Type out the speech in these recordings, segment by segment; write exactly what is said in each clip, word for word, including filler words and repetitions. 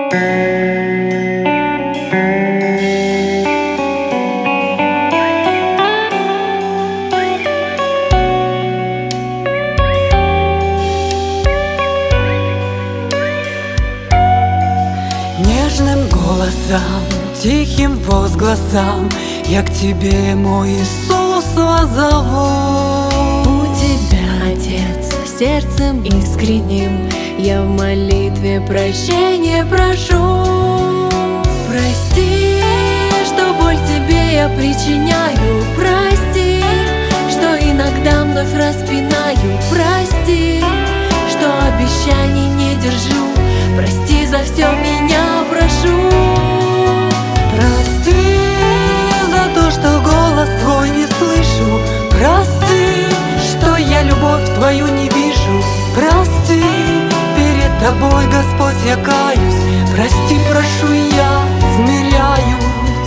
Нежным голосом, тихим возгласом я к тебе, мой Иисус, воззову. У тебя, Отец, сердцем искренним я в молитве прощения прошу. Прости, что боль тебе я причиняю. Прости, что иногда вновь распинаю. Прости, что обещаний не держу. Прости, за все меня прошу. Прости за то, что голос твой не слышу. Прости, что я любовь твою не вижу. Прости, перед тобой, Господь, я каюсь. Прости, прошу, я смиряюсь.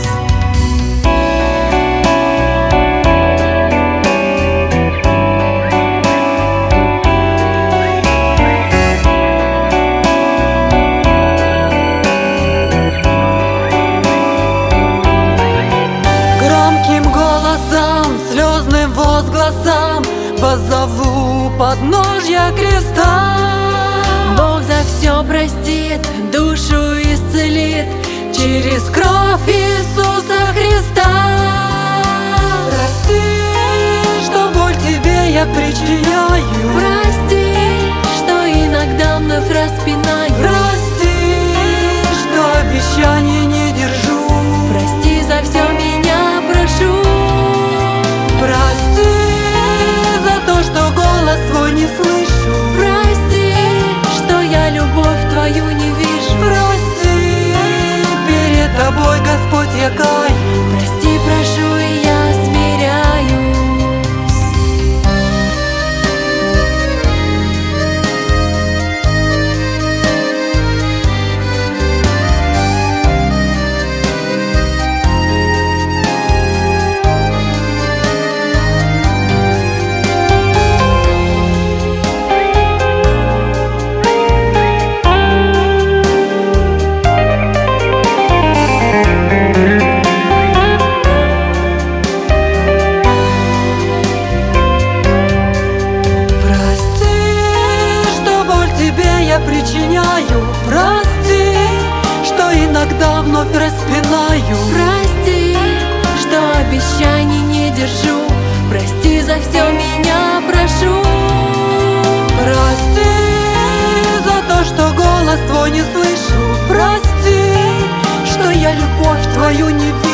Слезным возгласом позову подножья креста. Бог за все простит, душу исцелит через кровь Иисуса Христа. Прости, что боль тебе я причиняю. Прости, что иногда вновь распинаю. Прости, что обещаний не держу. Прости, за все меня прошу. Прости за то, что голос твой не слышу. Прости, что я любовь твою не вижу. Прости, перед тобой, Господь, я каюсь. Прости, прошу, и я смиряюсь. Я причиняю. Прости, что иногда вновь распинаю. Прости, что обещаний не держу. Прости, за все меня прошу. Прости за то, что голос твой не слышу. Прости, что я любовь твою не вижу.